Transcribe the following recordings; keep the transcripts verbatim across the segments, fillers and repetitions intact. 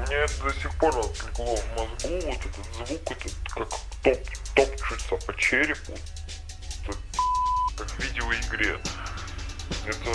Мне это до сих пор отлегло в мозгу, вот этот звук, этот как топ, топчется по черепу, это, как в видеоигре. Это...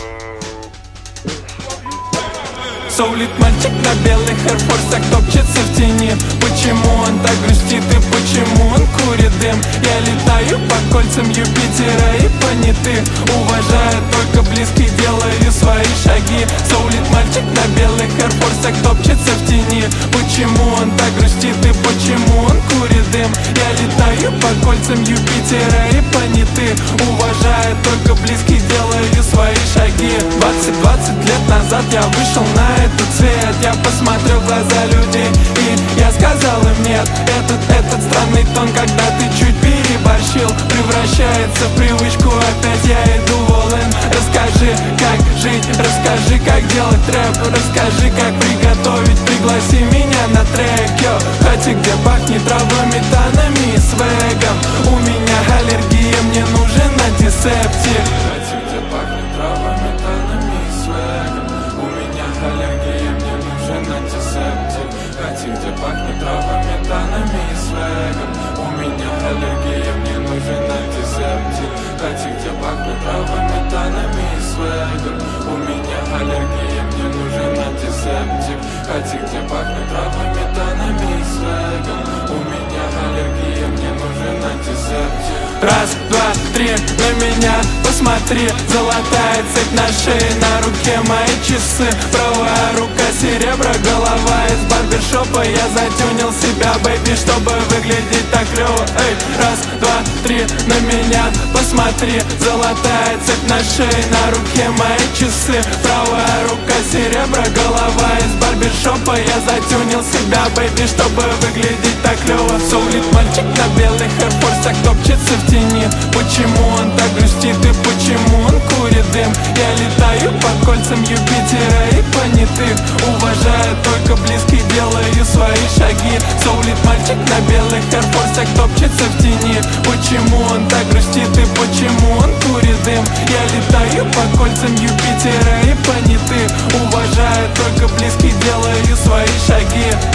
Соулит мальчик на белых эрфорсах топчется в тени. Почему он так грустит и почему он курит дым? Я летаю по кольцам Юпитера и понятых уважаю только близких, делаю свои шаги. Соулит мальчик на белых эрфорсах топчется в тени. Почему он так грустит и почему он курит дым? Я летаю по кольцам Юпитера и понятых уважаю только близких, делаю свои шаги. Двадцать-двадцать лет назад я вышел на этот свет, я посмотрел в глаза людей и я сказал им нет. Этот, этот странный тон, когда ты чуть переборщил, превращается в привычку, опять я иду волен. Расскажи, как жить, расскажи, как делать рэп, расскажи, как приготовить, пригласи меня на трек. Йо, хате, где пахнет травами, танами и свегом. У меня аллергия, мне нужен антисептик. Хате, где пахнет травами, танами и свегом. У меня аллергия, мне нужен антисептик. Хате, где пахнет травами, танами и свегом. У меня аллергия, мне нужен антисептик. Хате, где пахнет травами, танами и свегом. У меня аллергия, мне нужен антисептик. Хате, где пахнет травами, танами и свегом. У меня аллергия, мне нужен антисептик. Раз, два, три, на меня посмотри. Золотая цепь на шее, на руке мои часы. Правая рука серебро, голова из барбершопа. Я затюнил себя, бэйби, чтобы выглядеть так клёво. Эй, раз, два, три, на меня посмотри. Золотая цепь на шее, на руке мои часы. Правая рука серебро, голова из барбершопа. Я затюнил себя, бэйби, чтобы выглядеть так клёво. Соулит мальчик на белых эрфорсах топчется в тени. Почему он так грустит и почему он курит дым? Я летаю по кольцам Юпитера и понятых уважаю только близких, делаю свои шаги. Соулит мальчик на белых эрфорсах топчется в тени. Почему он так грустит и почему он курит дым? Я летаю по кольцам Юпитера и понятых уважаю только близких, делаю свои шаги.